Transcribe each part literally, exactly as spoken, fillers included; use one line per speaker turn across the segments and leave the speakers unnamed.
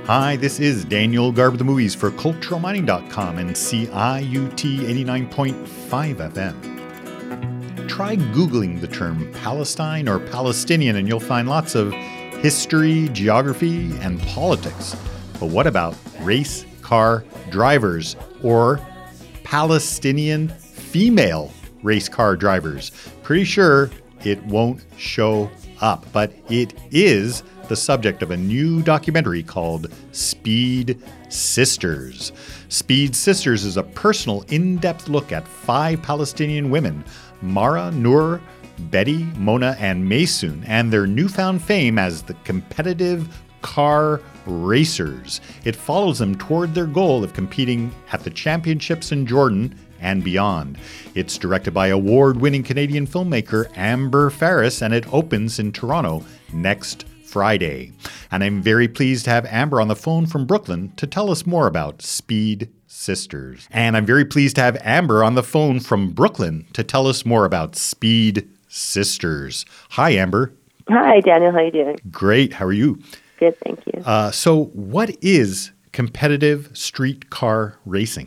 Hi, this is Daniel Garb of the Movies for cultural mining dot com and C I U T eighty-nine point five F M. Try Googling the term Palestine or Palestinian and you'll find lots of history, geography, and politics. But what about race car drivers or Palestinian female race car drivers? Pretty sure it won't show up, but it is the subject of a new documentary called Speed Sisters. Speed Sisters is a personal, in-depth look at five Palestinian women, Mara, Noor, Betty, Mona, and Maysoon, and their newfound fame as the competitive car racers. It follows them toward their goal of competing at the championships in Jordan and beyond. It's directed by award-winning Canadian filmmaker Amber Farris, and it opens in Toronto next Friday. And I'm very pleased to have Amber on the phone from Brooklyn to tell us more about Speed Sisters. And I'm very pleased to have Amber on the phone from Brooklyn to tell us more about Speed Sisters. Hi, Amber.
Hi, Daniel. How are you doing?
Great. How are you?
Good, thank you.
Uh, so what is competitive street car racing?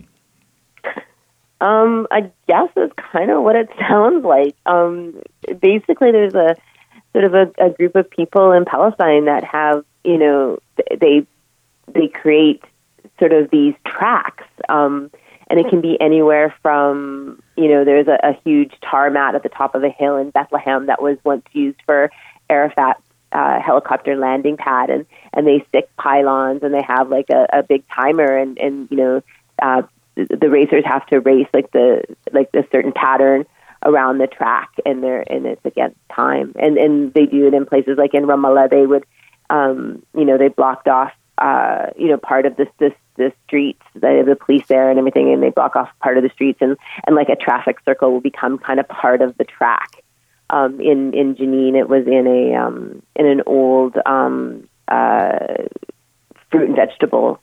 Um, I guess it's kind of what it sounds like. Um, basically, there's a sort of a, a group of people in Palestine that have, you know, they they create sort of these tracks, um, and it can be anywhere from, you know, there's a, a huge tarmac at the top of a hill in Bethlehem that was once used for Arafat's uh, helicopter landing pad, and, and they stick pylons and they have like a, a big timer, and, and you know, uh, the racers have to race like the like a certain pattern around the track, and they're and it's against time, and and they do it in places like in Ramallah. They would, um, you know, they blocked off, uh, you know, part of the the, the streets. They have the police there and everything, and they block off part of the streets, and, and like a traffic circle will become kind of part of the track. Um, in in Jenin, it was in a um, in an old um, uh, fruit and vegetable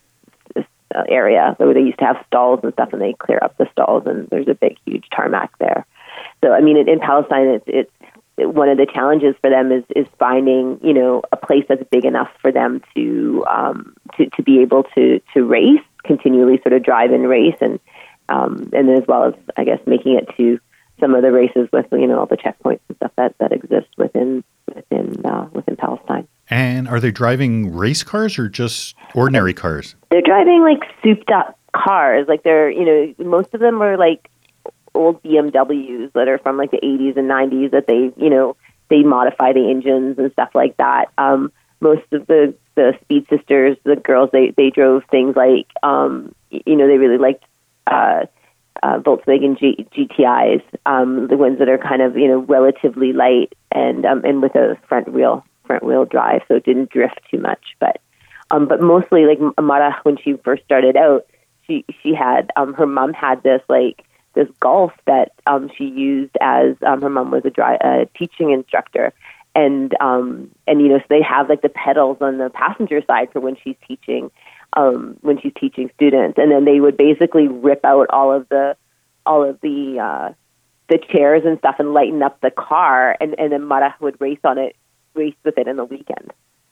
area where they used to have stalls and stuff, and they clear up the stalls, and there's a big, huge tarmac there. So, I mean, in, in Palestine, it's, it's it, one of the challenges for them is, is finding, you know, a place that's big enough for them to um, to, to be able to, to race, continually sort of drive and race, and um, and then as well as, I guess, making it to some of the races with, you know, all the checkpoints and stuff that, that exist within within uh, within Palestine.
And are they driving race cars or just ordinary cars?
They're driving like souped up cars. Like they're, you know, most of them are like old B M Ws that are from like the eighties and nineties that they, you know, they modify the engines and stuff like that. Um, most of the, the Speed Sisters, the girls, they, they drove things like, um, you know, they really liked uh, uh, Volkswagen G- GTIs, um, the ones that are kind of, you know, relatively light and um, and with a front wheel. front wheel drive, so it didn't drift too much. But um, but mostly, like Amara, when she first started out, she she had um, her mom had this like this Golf that um, she used as um, her mom was a dri- uh, teaching instructor, and um, and you know, so they have like the pedals on the passenger side for when she's teaching um, when she's teaching students, and then they would basically rip out all of the all of the uh, the chairs and stuff and lighten up the car, and and then Mara would race on it. Race with it in the weekend.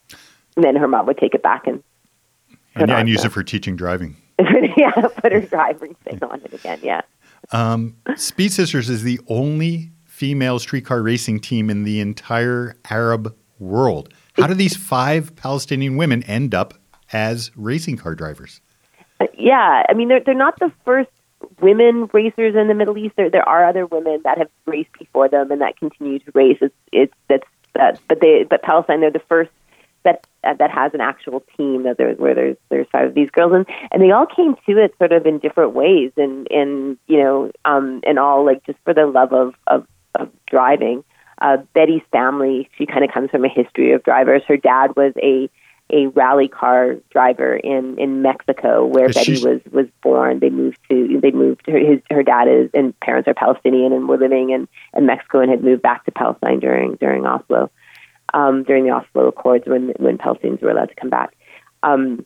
And then her mom would take it back and
and, and use it for teaching driving.
yeah, put her driving thing on it again, yeah.
Um, Speed Sisters is the only female streetcar racing team in the entire Arab world. How do these five Palestinian women end up as racing car drivers?
Uh, yeah, I mean, they're, they're not the first women racers in the Middle East. There, there are other women that have raced before them and that continue to race. It's, it's that's That, but they, but Palestine, they're the first that uh, that has an actual team that there's where there's there's five of these girls, and, and they all came to it sort of in different ways, and and you know, um, and all like just for the love of of, of driving. Uh, Betty's family, she kind of comes from a history of drivers. Her dad was a a rally car driver in, in Mexico, where
Is
Betty
she's...
was, was born. They moved to they moved her his her dad is and parents are Palestinian and were living in, in Mexico and had moved back to Palestine during during Oslo, um, during the Oslo Accords when when Palestinians were allowed to come back. Um,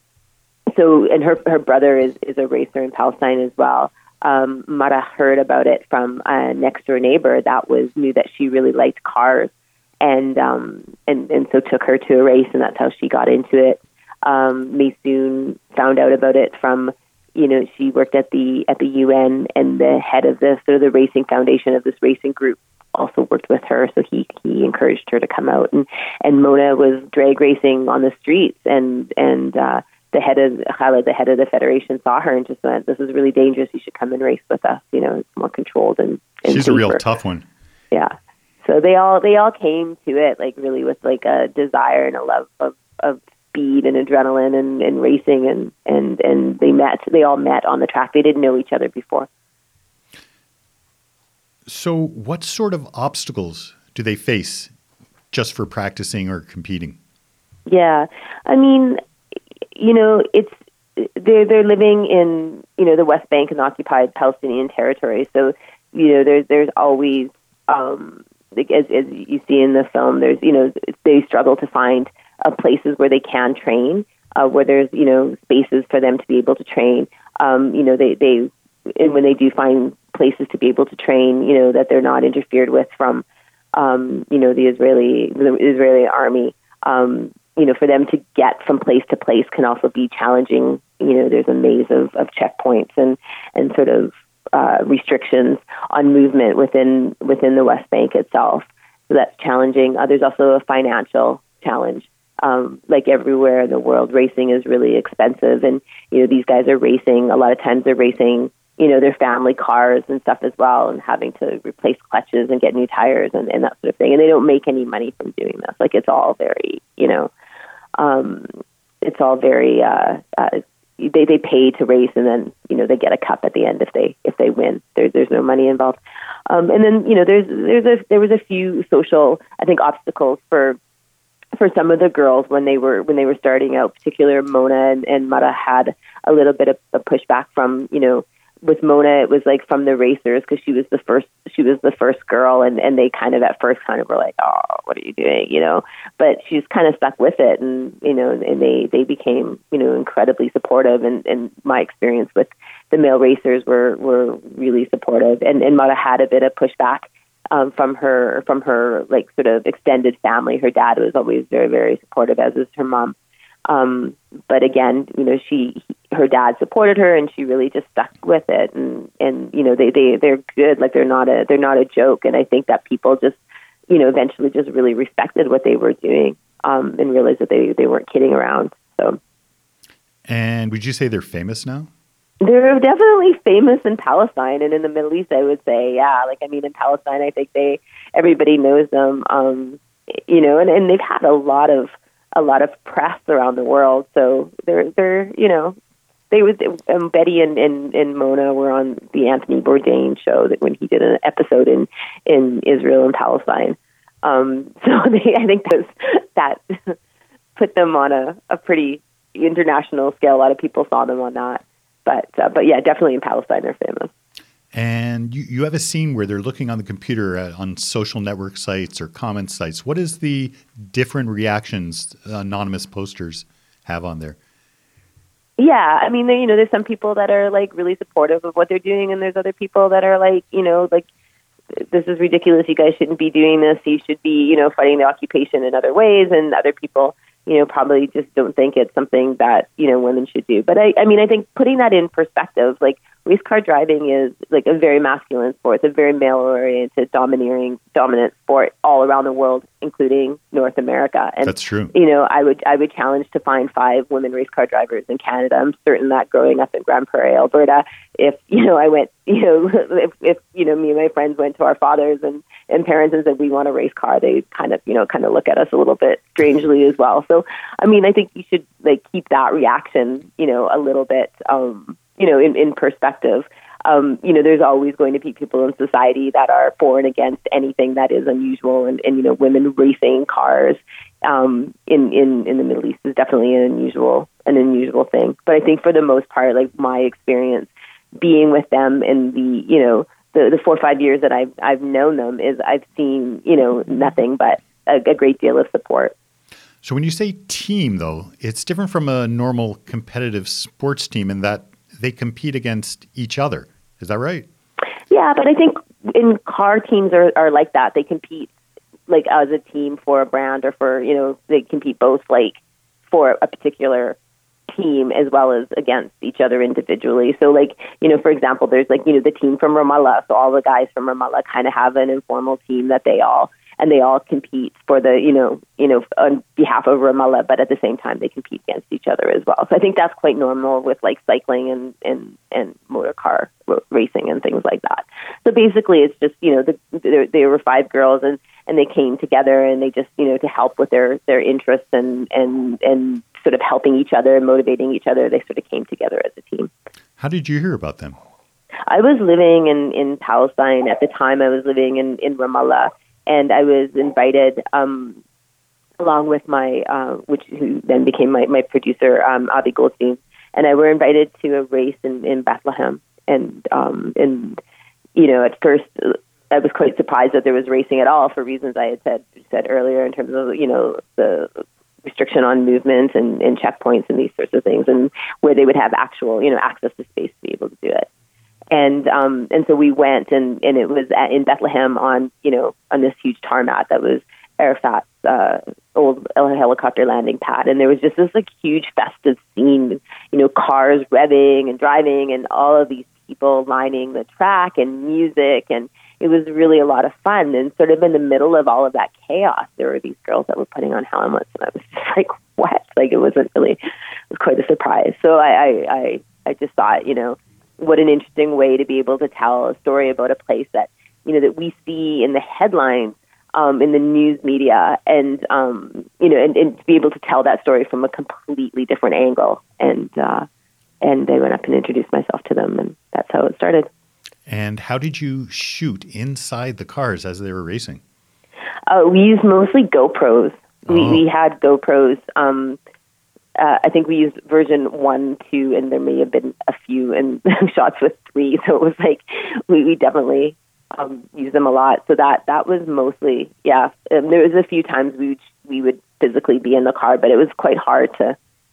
so and her her brother is, is a racer in Palestine as well. Um, Mara heard about it from a next door neighbor that was knew that she really liked cars. And um and, and so took her to a race, and that's how she got into it. Um, Maysoon found out about it from, you know, she worked at the at the U N, and the head of the sort of the racing foundation of this racing group also worked with her, so he he encouraged her to come out. And and Mona was drag racing on the streets, and and uh, the head of Khaled, the head of the federation, saw her and just went, "This is really dangerous. You should come and race with us. You know, it's more controlled and, and
she's
safer."
A real tough one.
Yeah. So they all they all came to it like really with like a desire and a love of, of speed and adrenaline and, and racing, and, and, and they met. They all met on the track. They didn't know each other before.
So what sort of obstacles do they face just for practicing or competing?
Yeah, I mean, you know, it's they're they're living in, you know, the West Bank and occupied Palestinian territory. So, you know, there's there's always um, like as as you see in the film, there's, you know, they struggle to find uh, places where they can train, uh, where there's, you know, spaces for them to be able to train. Um, you know, they they and when they do find places to be able to train, you know, that they're not interfered with from, um, you know, the Israeli the Israeli army. Um, you know, for them to get from place to place can also be challenging. You know, there's a maze of, of checkpoints and, and sort of uh, restrictions on movement within within the West Bank itself. So that's challenging. Uh, there's also a financial challenge. Um, like everywhere in the world, racing is really expensive. And, you know, these guys are racing. A lot of times they're racing, you know, their family cars and stuff as well, and having to replace clutches and get new tires and, and that sort of thing. And they don't make any money from doing this. Like, it's all very, you know, um, it's all very, uh, uh, they, they pay to race, and then, you know, they get a cup at the end if they, if they win. There, there's no money involved. Um, and then, you know, there's, there's a, there was a few social, I think, obstacles for, for some of the girls when they were, when they were starting out. Particular Mona and, and Mara had a little bit of a pushback from, you know, with Mona, it was like from the racers, because she was the first, she was the first girl, and, and they kind of at first kind of were like, "Oh, what are you doing?" You know, but she's kind of stuck with it, and, you know, and they, they became, you know, incredibly supportive. And, and my experience with the male racers were, were really supportive. And, and Mara had a bit of pushback um, from her, from her like sort of extended family. Her dad was always very, very supportive, as is her mom. Um, but again, you know, she, her dad supported her, and she really just stuck with it. And, and, you know, they, they, they're good. Like, they're not a, they're not a joke. And I think that people just, you know, eventually just really respected what they were doing, um, and realized that they, they weren't kidding around. So.
And would you say they're famous now?
They're definitely famous in Palestine, and in the Middle East, I would say, yeah. Like, I mean, in Palestine, I think they, everybody knows them, um, you know, and, and they've had a lot of, a lot of press around the world. So they're, they're, you know, they was, um, Betty and, and, and Mona were on the Anthony Bourdain show that when he did an episode in, in Israel and Palestine. Um, so they, I think those, that put them on a, a pretty international scale. A lot of people saw them on that, but, uh, but yeah, definitely in Palestine, they're famous.
And you, you have a scene where they're looking on the computer uh, on social network sites or comment sites. What is the different reactions anonymous posters have on there?
Yeah, I mean, there, you know, there's some people that are like really supportive of what they're doing, and there's other people that are like, you know, like, this is ridiculous. You guys shouldn't be doing this. You should be, you know, fighting the occupation in other ways. And other people, you know, probably just don't think it's something that, you know, women should do. But I, I mean, I think putting that in perspective, like, race car driving is like a very masculine sport. It's a very male-oriented, domineering, dominant sport all around the world, including North America. And
that's true.
You know, I would I would challenge to find five women race car drivers in Canada. I'm certain that growing up in Grand Prairie, Alberta, if you know I went, you know, if, if you know me and my friends went to our fathers and, and parents and said we want a race car, they kind of you know kind of look at us a little bit strangely as well. So I mean, I think you should like keep that reaction, you know, a little bit. Um, you know, in, in perspective. Um, you know, there's always going to be people in society that are for and against anything that is unusual. And, and you know, women racing cars um, in, in, in the Middle East is definitely an unusual, an unusual thing. But I think for the most part, like my experience being with them in the, you know, the, the four or five years that I've, I've known them is I've seen, you know, nothing but a, a great deal of support.
So when you say team, though, it's different from a normal competitive sports team in that they compete against each other. Is that right?
Yeah, but I think in car teams are, are like that. They compete like as a team for a brand or for, you know, they compete both like for a particular team as well as against each other individually. So like, you know, for example, there's like, you know, the team from Ramallah. So all the guys from Ramallah kind of have an informal team that they all, and they all compete for the, you know, you know, on behalf of Ramallah, but at the same time they compete against each other as well. So I think that's quite normal with like cycling and, and, and motor car racing and things like that. So basically it's just, you know, the, there, there were five girls and, and they came together and they just, you know, to help with their, their interests and, and, and sort of helping each other and motivating each other. They sort of came together as a team.
How did you hear about them?
I was living in, in Palestine at the time. I was living in, in Ramallah, and I was invited um, along with my, uh, which who then became my, my producer, um, Avi Goldstein, and I were invited to a race in, in Bethlehem. And, um, and, you know, at first I was quite surprised that there was racing at all for reasons I had said, said earlier in terms of, you know, the restriction on movement and, and checkpoints and these sorts of things, and where they would have actual, you know, access to space to be able to do it. And um, and so we went, and, and it was at, in Bethlehem on, you know, on this huge tarmac that was Arafat's uh, old helicopter landing pad. And there was just this like huge festive scene, you know, cars revving and driving and all of these people lining the track and music. And it was really a lot of fun. And sort of in the middle of all of that chaos, there were these girls that were putting on helmets. And I was just like, what? Like, it wasn't really, it was quite a surprise. So I, I, I, I just thought, you know, what an interesting way to be able to tell a story about a place that, you know, that we see in the headlines, um, in the news media, and, um, you know, and, and to be able to tell that story from a completely different angle. And, uh, and I went up and introduced myself to them, and that's how it started.
And how did you shoot inside the cars as they were racing?
Uh, we used mostly GoPros.
Oh.
We, we had GoPros. Um, uh, I think we used version one, two, and there may have been a few and shots with three. So it was like we, we definitely um, used them a lot. So that that was mostly, yeah. Um, there was a few times we would, we would physically be in the car, but it was quite hard to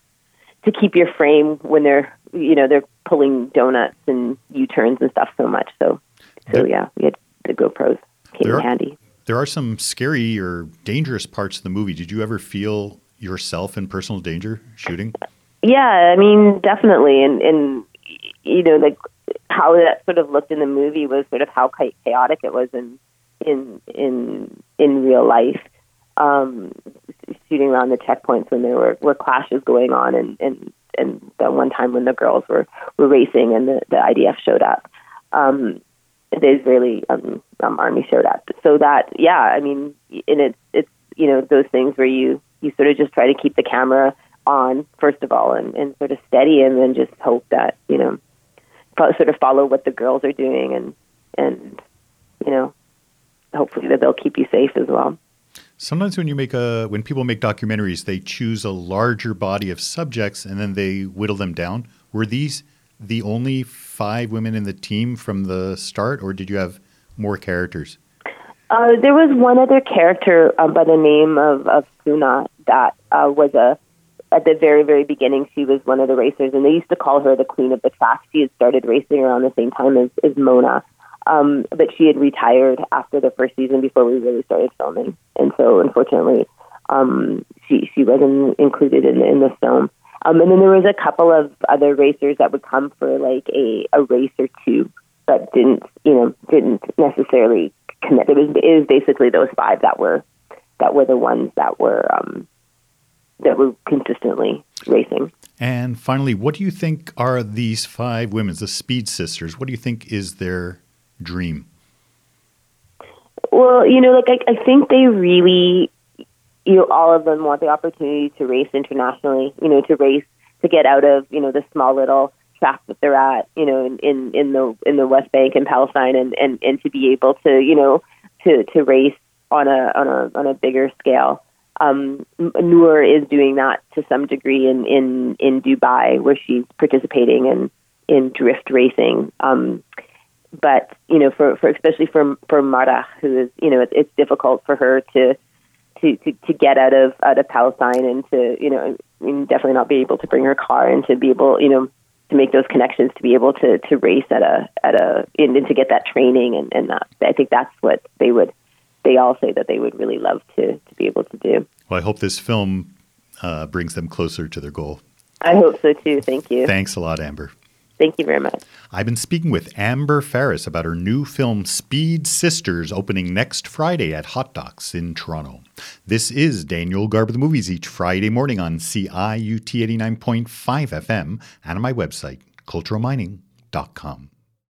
to keep your frame when they're, you know, they're pulling donuts and U-turns and stuff so much. So, so there, yeah, we had the GoPros came in
are,
handy.
There are some scary or dangerous parts of the movie. Did you ever feel yourself in personal danger shooting?
Yeah, I mean, definitely. And, and you know, like how that sort of looked in the movie was sort of how chaotic it was in, in, in, in real life. Um, shooting around the checkpoints when there were, were clashes going on, and, and, and the one time when the girls were, were racing and the, the I D F showed up, um, the Israeli um, um, army showed up. So that, yeah, I mean, and it's, it's, you know, those things where you, you sort of just try to keep the camera on, first of all, and, and sort of steady, and then just hope that, you know, sort of follow what the girls are doing, and, and, you know, hopefully that they'll keep you safe as well.
Sometimes when you make a, when people make documentaries, they choose a larger body of subjects and then they whittle them down. Were these the only five women in the team from the start, or did you have more characters?
Uh, there was one other character uh, by the name of, of Suna that uh, was a, at the very, very beginning, she was one of the racers, and they used to call her the queen of the track. She had started racing around the same time as, as Mona. Um, but she had retired after the first season before we really started filming. And so, unfortunately, um, she she wasn't included in, in the film. Um, and then there was a couple of other racers that would come for like a, a race or two, but didn't, you know, didn't necessarily commit. It was, it was basically those five that were that were the ones that were um, that were consistently racing.
And finally, what do you think are these five women, the Speed Sisters? What do you think is their dream?
Well, you know, like I, I think they really, you know, all of them want the opportunity to race internationally, you know, to race, to get out of, you know, the small little track that they're at, you know, in, in, in the in the West Bank and Palestine, and, and, and to be able to, you know, to, to race on a on a on a bigger scale. Um, Noor is doing that to some degree in, in, in Dubai, where she's participating in, in drift racing. Um, But, you know, for, for especially for for Mara, who is, you know, it's, it's difficult for her to, to to to get out of out of Palestine, and to, you know, I mean, definitely not be able to bring her car, and to be able, you know, to make those connections, to be able to, to race at a at a and, and to get that training, and, and that, I think that's what they would they all say that they would really love to to be able to do.
Well, I hope this film uh, brings them closer to their goal.
I hope so too. Thank you.
Thanks a lot, Amber.
Thank you very much.
I've been speaking with Amber Ferris about her new film Speed Sisters, opening next Friday at Hot Docs in Toronto. This is Daniel Garber the Movies, each Friday morning on C I U T eighty-nine point five F M and on my website, cultural mining dot com.